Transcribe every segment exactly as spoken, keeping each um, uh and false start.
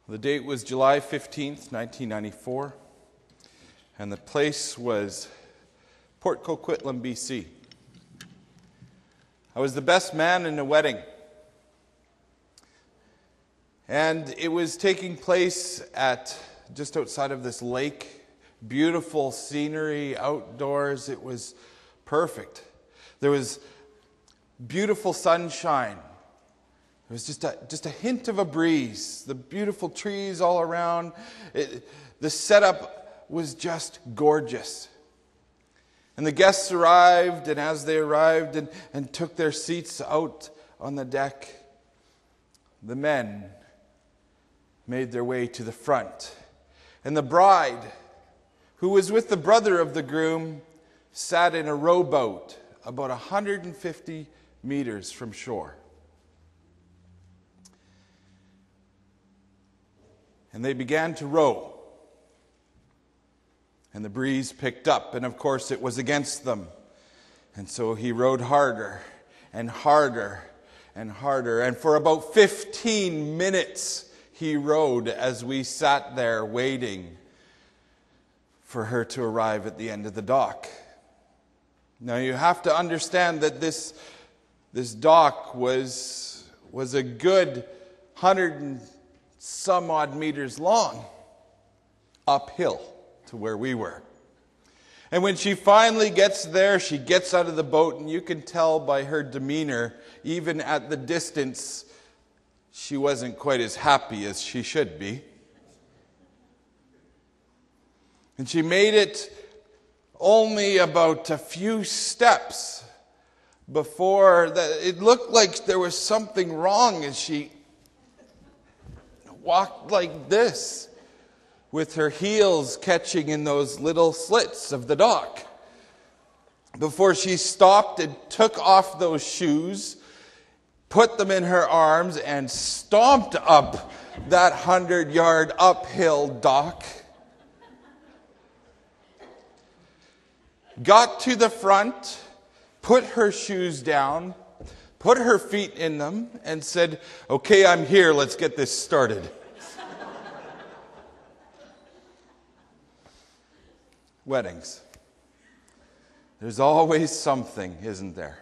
The date was July fifteenth, nineteen ninety-four, and the place was Port Coquitlam, B C. I was the best man in the wedding, and it was taking place at just outside of this lake. Beautiful scenery outdoors. It was perfect. There was beautiful sunshine. It was just a, just a hint of a breeze. The beautiful trees all around. It, the setup was just gorgeous. And the guests arrived, and as they arrived and, and took their seats out on the deck, the men made their way to the front. And the bride, who was with the brother of the groom, sat in a rowboat about one hundred fifty meters from shore. And they began to row. And the breeze picked up, and of course it was against them. And so he rowed harder and harder and harder. And for about fifteen minutes he rowed as we sat there waiting for her to arrive at the end of the dock. Now you have to understand that this, this dock was, was a good hundred and some odd meters long, uphill to where we were. And when she finally gets there, she gets out of the boat, and you can tell by her demeanor, even at the distance, she wasn't quite as happy as she should be. And she made it only about a few steps before that it looked like there was something wrong as she walked like this, with her heels catching in those little slits of the dock, before she stopped and took off those shoes, put them in her arms, and stomped up that hundred-yard uphill dock. Got to the front, put her shoes down, put her feet in them, and said, "Okay, I'm here, let's get this started." Weddings. There's always something, isn't there?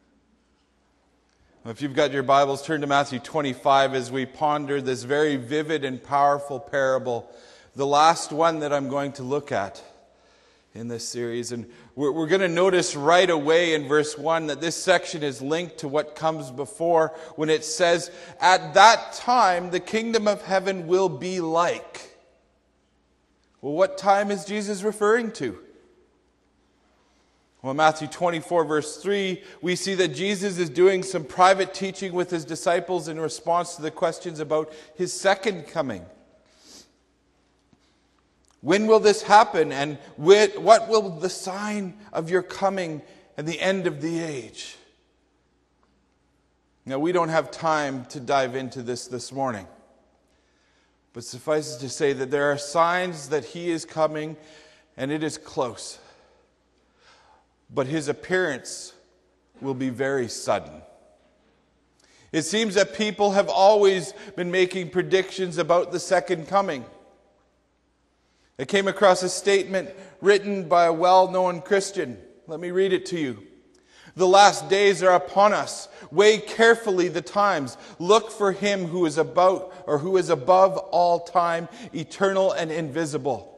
If you've got your Bibles, turn to Matthew twenty-five as we ponder this very vivid and powerful parable, the last one that I'm going to look at in this series. And we're, we're going to notice right away in verse one that this section is linked to what comes before when it says, "At that time the kingdom of heaven will be like." Well, what time is Jesus referring to? Well, in Matthew twenty-four, verse three, we see that Jesus is doing some private teaching with his disciples in response to the questions about his second coming. When will this happen? And what will the sign of your coming and the end of the age? Now, we don't have time to dive into this this morning. But suffice it to say that there are signs that he is coming, and it is close. But his appearance will be very sudden. It seems that people have always been making predictions about the second coming. I came across a statement written by a well-known Christian. Let me read it to you. "The last days are upon us. Weigh carefully the times. Look for him who is about or who is above all time, eternal and invisible."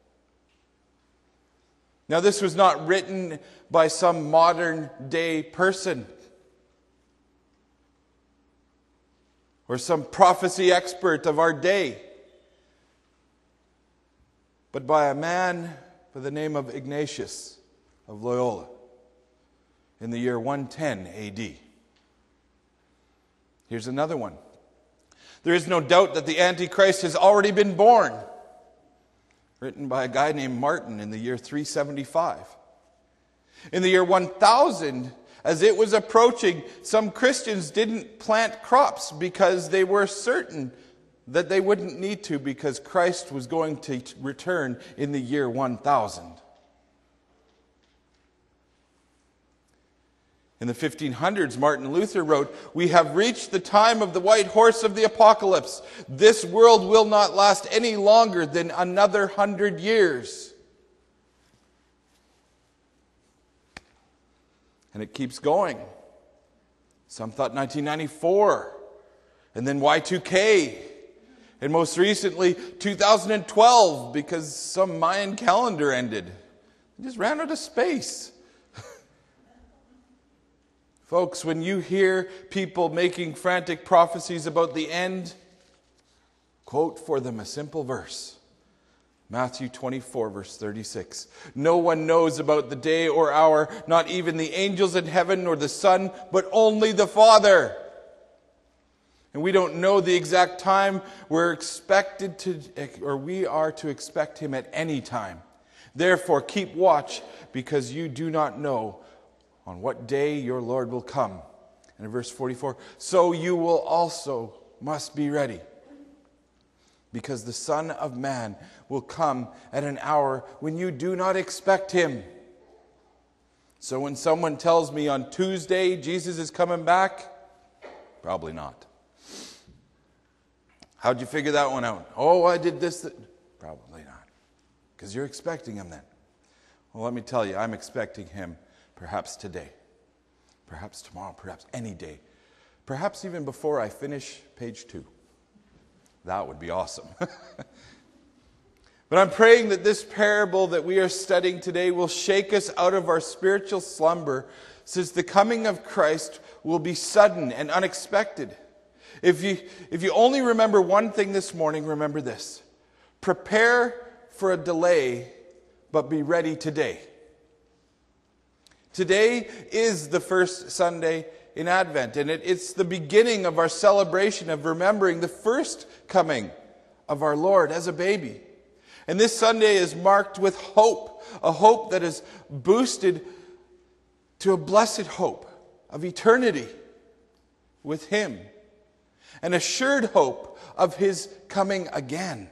Now, this was not written by some modern day person or some prophecy expert of our day, but by a man by the name of Ignatius of Loyola in the year one ten A D. Here's another one. "There is no doubt that the Antichrist has already been born," written by a guy named Martin in the year three seventy-five. In the year one thousand, as it was approaching, some Christians didn't plant crops because they were certain that they wouldn't need to because Christ was going to return in the year one thousand. In the fifteen hundreds, Martin Luther wrote, "We have reached the time of the white horse of the apocalypse. This world will not last any longer than another hundred years." And it keeps going. Some thought nineteen ninety-four, and then Y two K, and most recently two thousand twelve, because some Mayan calendar ended. It just ran out of space. Folks, when you hear people making frantic prophecies about the end, quote for them a simple verse. Matthew twenty-four, verse thirty-six. "No one knows about the day or hour, not even the angels in heaven nor the Son, but only the Father." And we don't know the exact time we're expected to, or we are to expect him at any time. Therefore, keep watch, because you do not know on what day your Lord will come. And in verse forty-four, "So you will also must be ready, because the Son of Man will come at an hour when you do not expect him." So when someone tells me on Tuesday Jesus is coming back, probably not. How'd you figure that one out? Oh, I did this. Th-. Probably not. Because you're expecting him then. Well, let me tell you, I'm expecting him perhaps today, perhaps tomorrow, perhaps any day, perhaps even before I finish page two. That would be awesome. But I'm praying that this parable that we are studying today will shake us out of our spiritual slumber, since the coming of Christ will be sudden and unexpected. If you, if you only remember one thing this morning, remember this: prepare for a delay, but be ready today. Today is the first Sunday in Advent, and it, it's the beginning of our celebration of remembering the first coming of our Lord as a baby. And this Sunday is marked with hope, a hope that is boosted to a blessed hope of eternity with him, an assured hope of his coming again.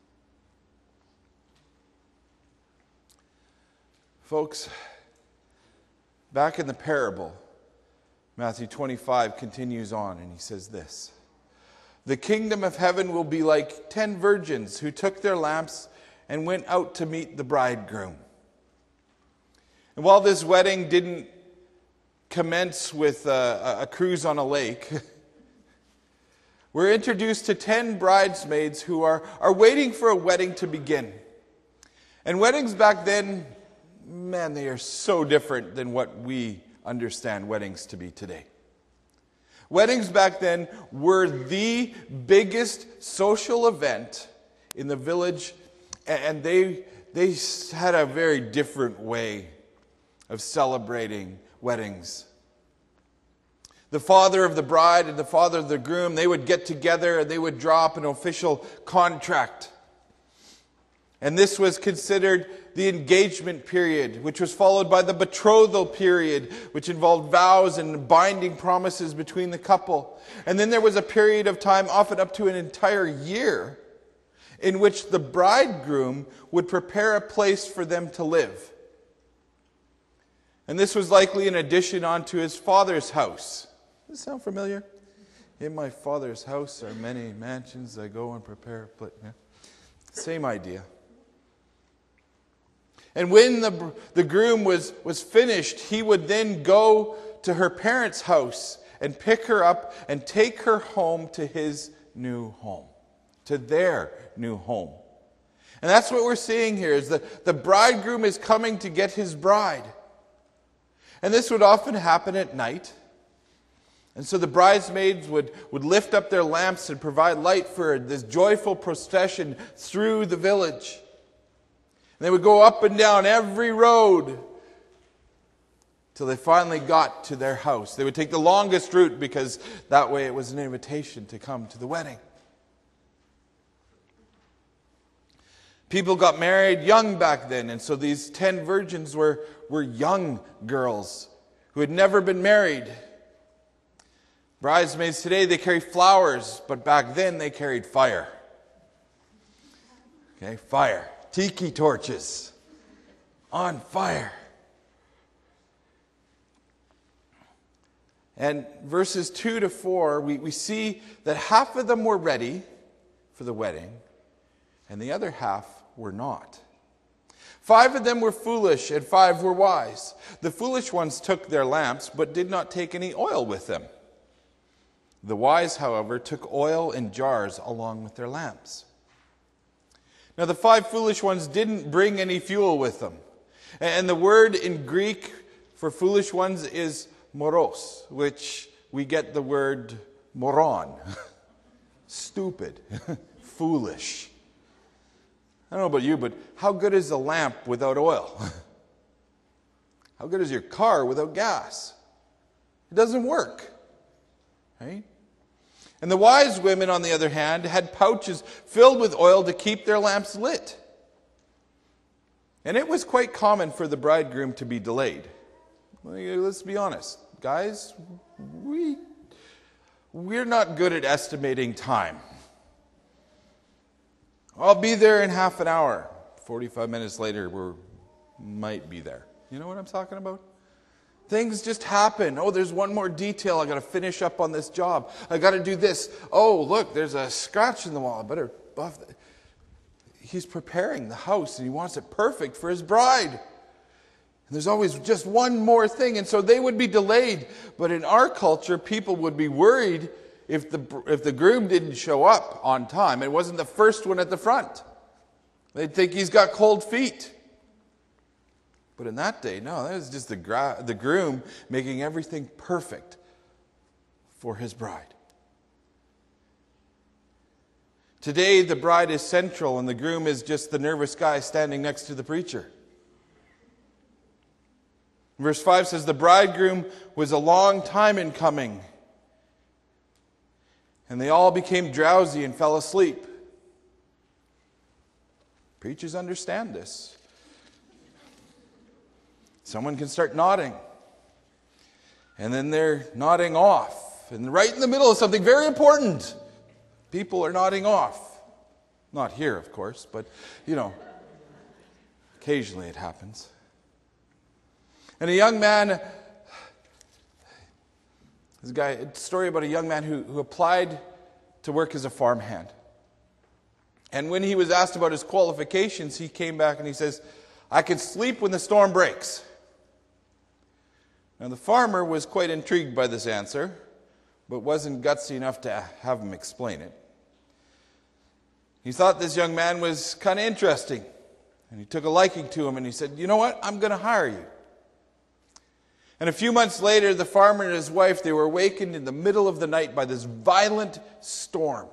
Folks, back in the parable, Matthew twenty-five continues on, and he says this: "The kingdom of heaven will be like ten virgins who took their lamps and went out to meet the bridegroom." And while this wedding didn't commence with a, a cruise on a lake, we're introduced to ten bridesmaids who are, are waiting for a wedding to begin. And weddings back then, man, they are so different than what we understand weddings to be today. Weddings back then were the biggest social event in the village, and they, they had a very different way of celebrating weddings. The father of the bride and the father of the groom, they would get together and they would draw up an official contract. And this was considered the engagement period, which was followed by the betrothal period, which involved vows and binding promises between the couple. And then there was a period of time, often up to an entire year, in which the bridegroom would prepare a place for them to live. And this was likely an addition onto his father's house. Does this sound familiar? "In my father's house are many mansions. I go and prepare a place." Yeah. Same idea. And when the, the groom was, was finished, he would then go to her parents' house and pick her up and take her home to his new home, to their new home. And that's what we're seeing here, is that the bridegroom is coming to get his bride. And this would often happen at night. And so the bridesmaids would, would lift up their lamps and provide light for this joyful procession through the village. And they would go up and down every road till they finally got to their house. They would take the longest route because that way it was an invitation to come to the wedding. People got married young back then, and so these ten virgins were, were young girls who had never been married. Bridesmaids today, they carry flowers, but back then they carried fire. Okay, fire. Tiki torches. On fire. And verses two to four, we, we see that half of them were ready for the wedding, and the other half were not. Five of them were foolish, and five were wise. The foolish ones took their lamps, but did not take any oil with them. The wise, however, took oil in jars along with their lamps. Now the five foolish ones didn't bring any fuel with them. And the word in Greek for foolish ones is moros, which we get the word moron. Stupid. Foolish. I don't know about you, but how good is a lamp without oil? How good is your car without gas? It doesn't work. Right? And the wise women, on the other hand, had pouches filled with oil to keep their lamps lit. And it was quite common for the bridegroom to be delayed. Let's be honest. Guys, we, we're not good at estimating time. I'll be there in half an hour. forty-five minutes later, we might be there. You know what I'm talking about? Things just happen. Oh, there's one more detail. I got to finish up on this job. I got to do this. Oh, look, there's a scratch in the wall. I better buff that. He's preparing the house, and he wants it perfect for his bride. And there's always just one more thing, and so they would be delayed. But in our culture, people would be worried if the if the groom didn't show up on time. It wasn't the first one at the front. They'd think he's got cold feet. But in that day, no, that was just the, gra- the groom making everything perfect for his bride. Today, the bride is central and the groom is just the nervous guy standing next to the preacher. Verse five says, the bridegroom was a long time in coming, and they all became drowsy and fell asleep. Preachers understand this. Someone can start nodding, and then they're nodding off. And right in the middle of something very important, people are nodding off. Not here, of course, but, you know, occasionally it happens. And a young man, this guy, a story about a young man who, who applied to work as a farmhand. And when he was asked about his qualifications, he came back and he says, I can sleep when the storm breaks. Now the farmer was quite intrigued by this answer, but wasn't gutsy enough to have him explain it. He thought this young man was kind of interesting, and he took a liking to him, and he said, you know what, I'm going to hire you. And a few months later, the farmer and his wife, they were awakened in the middle of the night by this violent storm.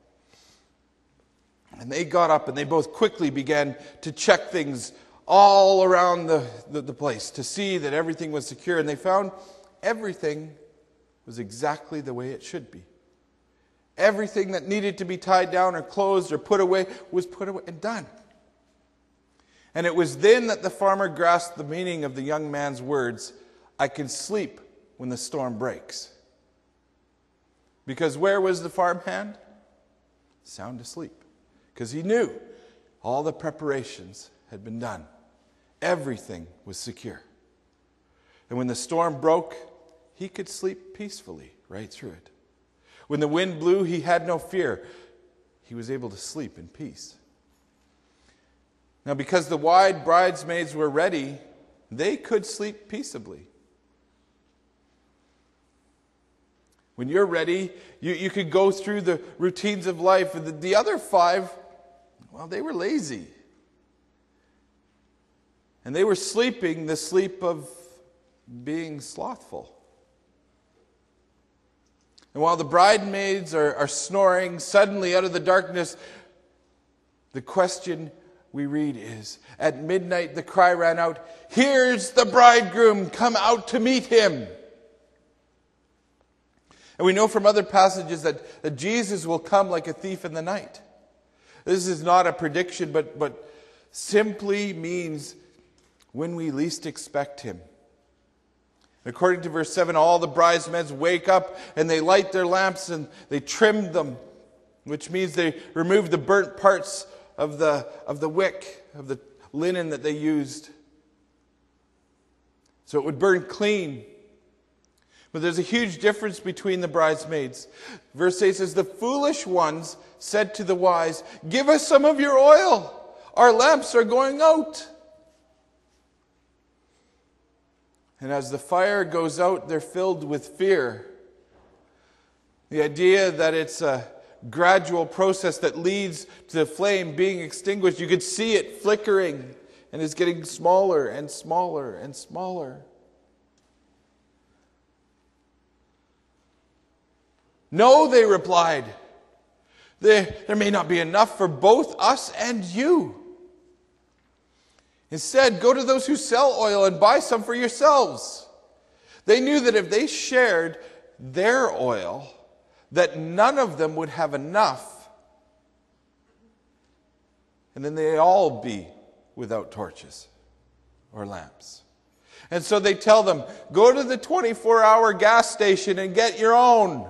And they got up and they both quickly began to check things all around the, the, the place to see that everything was secure. And they found everything was exactly the way it should be. Everything that needed to be tied down or closed or put away was put away and done. And it was then that the farmer grasped the meaning of the young man's words, I can sleep when the storm breaks. Because where was the farmhand? Sound asleep. Because he knew all the preparations had been done. Everything was secure. And when the storm broke, he could sleep peacefully right through it. When the wind blew, he had no fear. He was able to sleep in peace. Now, because the wide bridesmaids were ready, they could sleep peaceably. When you're ready, you, you could go through the routines of life. And the, the other five, well, they were lazy. And they were sleeping the sleep of being slothful. And while the bridesmaids are, are snoring, suddenly out of the darkness, the question we read is, at midnight the cry ran out, here's the bridegroom, come out to meet him. And we know from other passages that, that Jesus will come like a thief in the night. This is not a prediction, but, but simply means when we least expect him. According to verse seven, all the bridesmaids wake up and they light their lamps and they trim them, which means they remove the burnt parts of the, of the wick, of the linen that they used, so it would burn clean. But there's a huge difference between the bridesmaids. Verse eight says, the foolish ones said to the wise, give us some of your oil. Our lamps are going out. And as the fire goes out, they're filled with fear. The idea that it's a gradual process that leads to the flame being extinguished. You could see it flickering, and it's getting smaller and smaller and smaller. No, they replied. There, there may not be enough for both us and you. Instead, go to those who sell oil and buy some for yourselves. They knew that if they shared their oil, that none of them would have enough. And then they'd all be without torches or lamps. And so they tell them, go to the twenty-four hour gas station and get your own.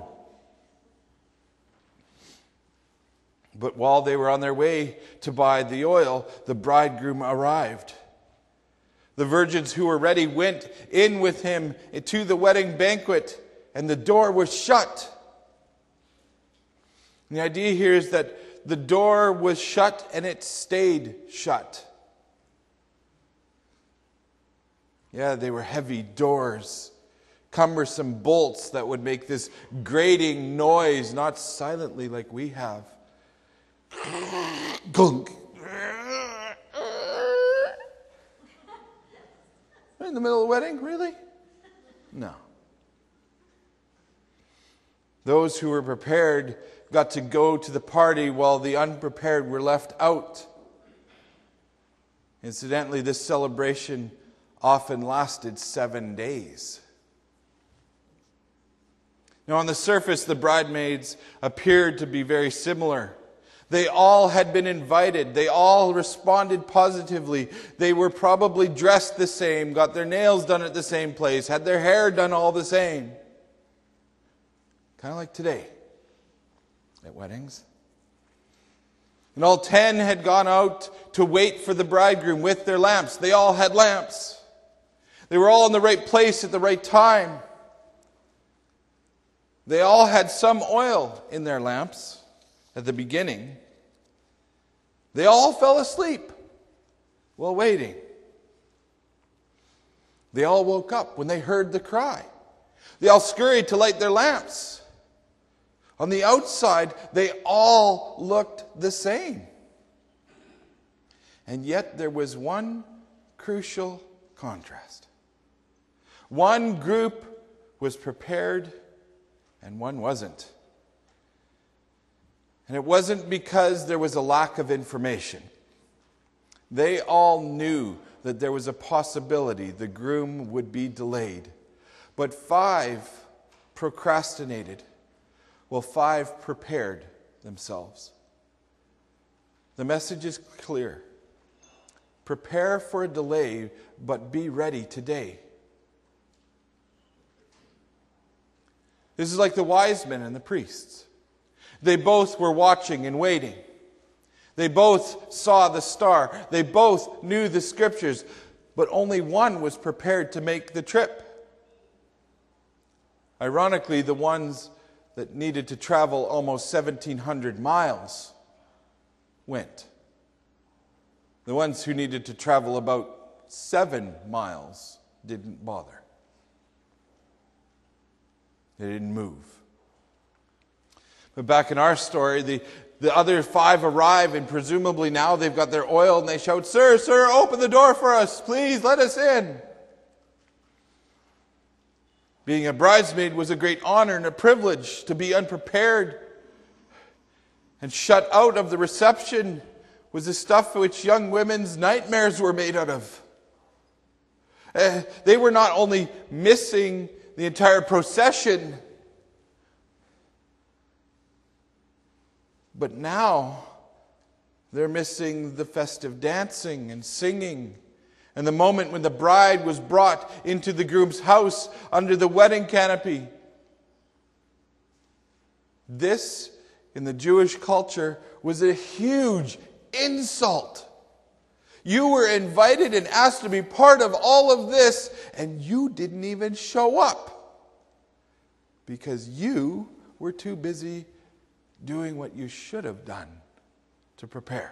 But while they were on their way to buy the oil, the bridegroom arrived. The virgins who were ready went in with him to the wedding banquet, and the door was shut. And the idea here is that the door was shut and it stayed shut. Yeah, they were heavy doors, cumbersome bolts that would make this grating noise, not silently like we have. Gunk. In the middle of the wedding? Really? No. Those who were prepared got to go to the party while the unprepared were left out. Incidentally, this celebration often lasted seven days. Now, on the surface, the bridesmaids appeared to be very similar. They all had been invited. They all responded positively. They were probably dressed the same, got their nails done at the same place, had their hair done all the same. Kind of like today at weddings. And all ten had gone out to wait for the bridegroom with their lamps. They all had lamps. They were all in the right place at the right time. They all had some oil in their lamps at the beginning. They all fell asleep while waiting. They all woke up when they heard the cry. They all scurried to light their lamps. On the outside, they all looked the same. And yet there was one crucial contrast. One group was prepared and one wasn't. And it wasn't because there was a lack of information. They all knew that there was a possibility the groom would be delayed. But five procrastinated, while five prepared themselves. The message is clear. Prepare for a delay, but be ready today. This is like the wise men and the priests. They both were watching and waiting. They both saw the star. They both knew the scriptures, but only one was prepared to make the trip. Ironically, the ones that needed to travel almost seventeen hundred miles went. The ones who needed to travel about seven miles didn't bother. They didn't move. But back in our story, the, the other five arrive, and presumably now they've got their oil, and they shout, "Sir, sir, open the door for us. Please, let us in." Being a bridesmaid was a great honor and a privilege. To be unprepared and shut out of the reception was the stuff which young women's nightmares were made out of. Uh, they were not only missing the entire procession, but now they're missing the festive dancing and singing, and the moment when the bride was brought into the groom's house under the wedding canopy. This, in the Jewish culture, was a huge insult. You were invited and asked to be part of all of this, and you didn't even show up. because you were too busy doing what you should have done to prepare.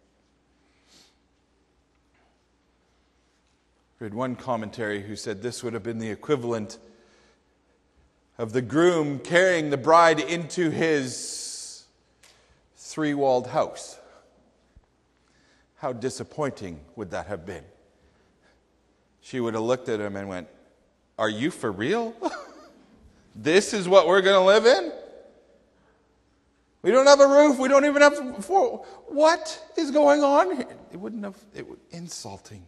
I read one commentary who said this would have been the equivalent of the groom carrying the bride into his three-walled house. How disappointing would that have been? She would have looked at him and went, "Are you for real? This is what we're going to live in? We don't have a roof. We don't even have four. What is going on here?" It wouldn't have, it was insulting.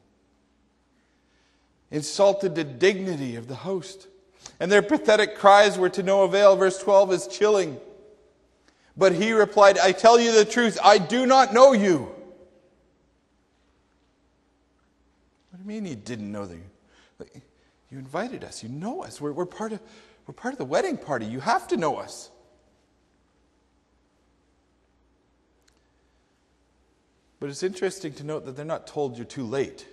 Insulted the dignity of the host. And their pathetic cries were to no avail. Verse twelve is chilling. But he replied, "I tell you the truth, I do not know you." What do you mean he didn't know you? You invited us. You know us. We're, we're, part of, we're part of the wedding party. You have to know us. But it's interesting to note that they're not told you're too late,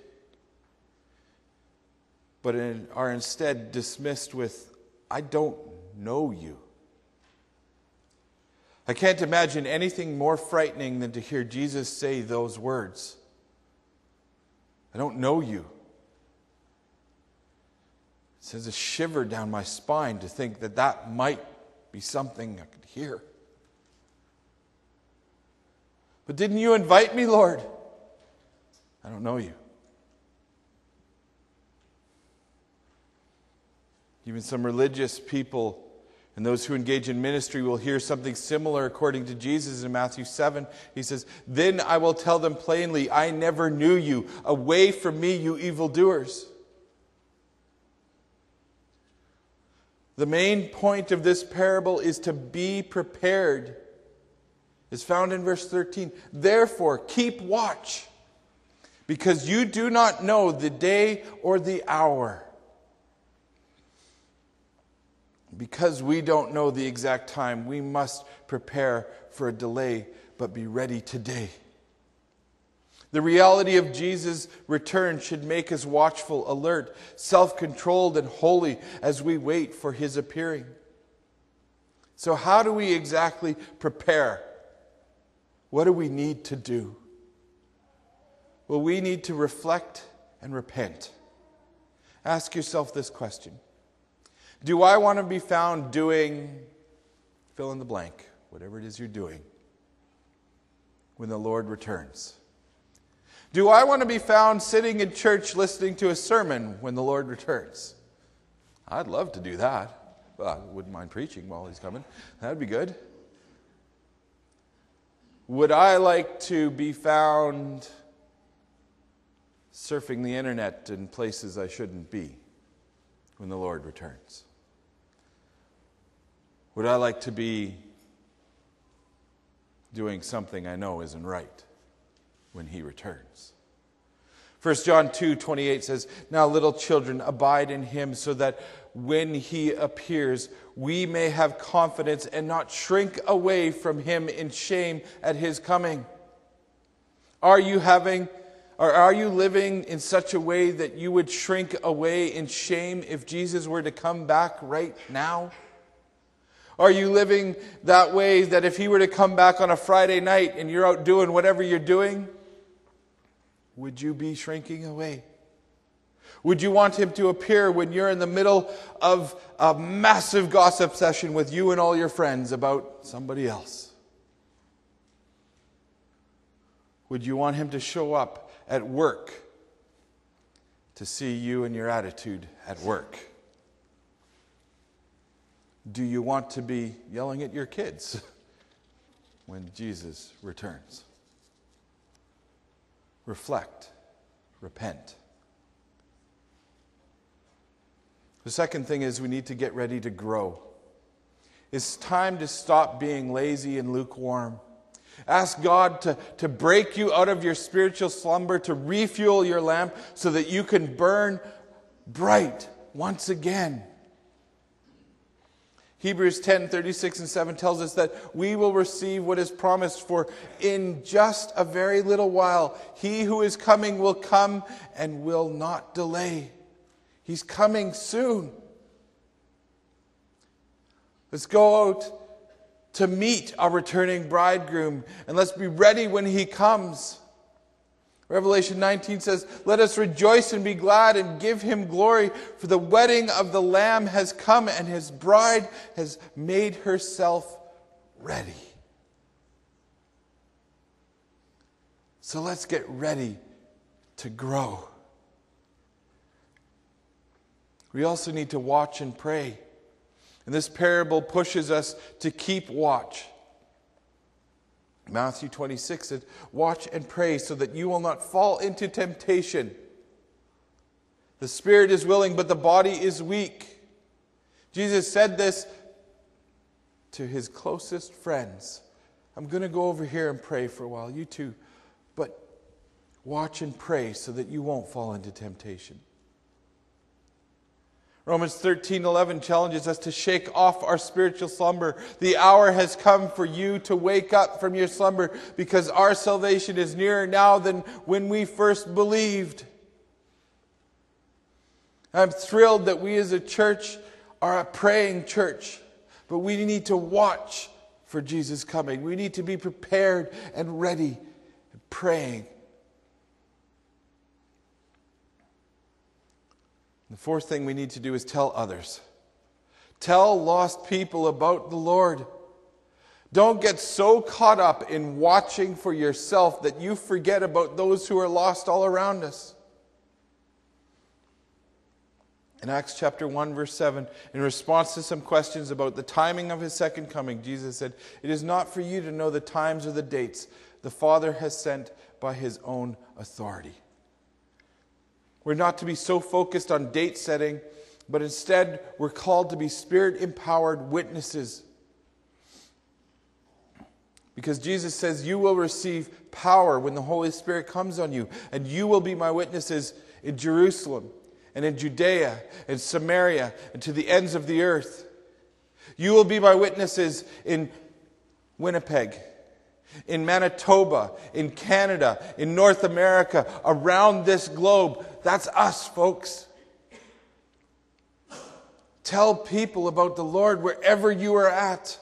but are instead dismissed with, "I don't know you." I can't imagine anything more frightening than to hear Jesus say those words. "I don't know you." It sends a shiver down my spine to think that that might be something I could hear. "But didn't you invite me, Lord?" "I don't know you." Even some religious people and those who engage in ministry will hear something similar according to Jesus in Matthew seven. He says, "Then I will tell them plainly, I never knew you. Away from me, you evildoers." The main point of this parable is to be prepared. It's found in verse thirteen. "Therefore, keep watch, because you do not know the day or the hour." Because we don't know the exact time, we must prepare for a delay, but be ready today. The reality of Jesus' return should make us watchful, alert, self-controlled, and holy as we wait for his appearing. So how do we exactly prepare? What do we need to do? Well, we need to reflect and repent. Ask yourself this question. Do I want to be found doing, fill in the blank, whatever it is you're doing, when the Lord returns? Do I want to be found sitting in church listening to a sermon when the Lord returns? I'd love to do that. Well, I wouldn't mind preaching while he's coming. That'd be good. Would I like to be found surfing the internet in places I shouldn't be when the Lord returns? Would I like to be doing something I know isn't right when he returns? First John two twenty-eight says, "Now little children, abide in him, so that when he appears, we may have confidence and not shrink away from him in shame at his coming." Are you having, or are you living in such a way that you would shrink away in shame if Jesus were to come back right now? Are you living that way that if he were to come back on a Friday night and you're out doing whatever you're doing, would you be shrinking away? Would you want him to appear when you're in the middle of a massive gossip session with you and all your friends about somebody else? Would you want him to show up at work to see you and your attitude at work? Do you want to be yelling at your kids when Jesus returns? Reflect. Repent. The second thing is we need to get ready to grow. It's time to stop being lazy and lukewarm. Ask God to, to break you out of your spiritual slumber, to refuel your lamp so that you can burn bright once again. Hebrews ten, thirty-six and seven tells us that we will receive what is promised, for in just a very little while, he who is coming will come and will not delay. He's coming soon. Let's go out to meet our returning bridegroom, and let's be ready when he comes. Revelation nineteen says, "Let us rejoice and be glad and give him glory, for the wedding of the Lamb has come, and his bride has made herself ready." So let's get ready to grow. We also need to watch and pray. And this parable pushes us to keep watch. Matthew twenty-six said, "Watch and pray so that you will not fall into temptation. The spirit is willing, but the body is weak." Jesus said this to his closest friends. I'm going to go over here and pray for a while. You too. But watch and pray so that you won't fall into temptation. Romans thirteen eleven challenges us to shake off our spiritual slumber. The hour has come for you to wake up from your slumber, because our salvation is nearer now than when we first believed. I'm thrilled that we as a church are a praying church, but we need to watch for Jesus' coming. We need to be prepared and ready and praying. The fourth thing we need to do is tell others. Tell lost people about the Lord. Don't get so caught up in watching for yourself that you forget about those who are lost all around us. In Acts chapter one, verse seven, in response to some questions about the timing of his second coming, Jesus said, "It is not for you to know the times or the dates the Father has sent by his own authority." We're not to be so focused on date setting, but instead we're called to be Spirit-empowered witnesses. Because Jesus says you will receive power when the Holy Spirit comes on you, and you will be my witnesses in Jerusalem and in Judea and Samaria and to the ends of the earth. You will be my witnesses in Winnipeg, in Manitoba, in Canada, in North America, around this globe. That's us, folks. Tell people about the Lord wherever you are at.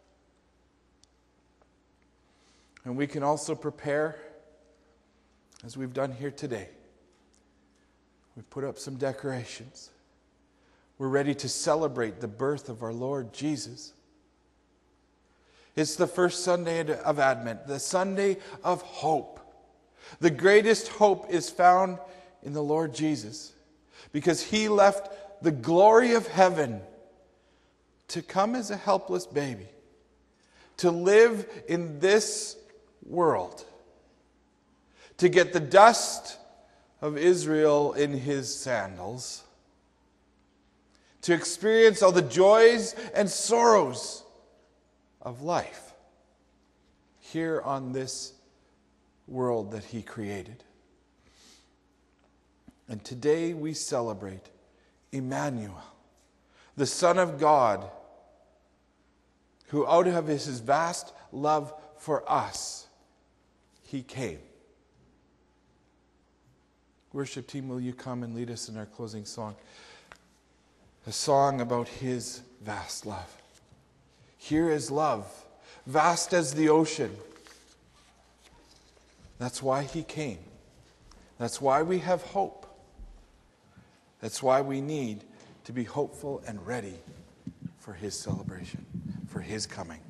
And we can also prepare, as we've done here today. We've put up some decorations. We're ready to celebrate the birth of our Lord Jesus. It's the first Sunday of Advent, the Sunday of hope. The greatest hope is found in the Lord Jesus, because he left the glory of heaven to come as a helpless baby, to live in this world, to get the dust of Israel in his sandals, to experience all the joys and sorrows of life here on this world that he created. And today we celebrate Emmanuel, the Son of God, who out of his vast love for us, he came. Worship team, will you come and lead us in our closing song? A song about his vast love. Here is love, vast as the ocean. That's why he came. That's why we have hope. That's why we need to be hopeful and ready for his celebration, for his coming.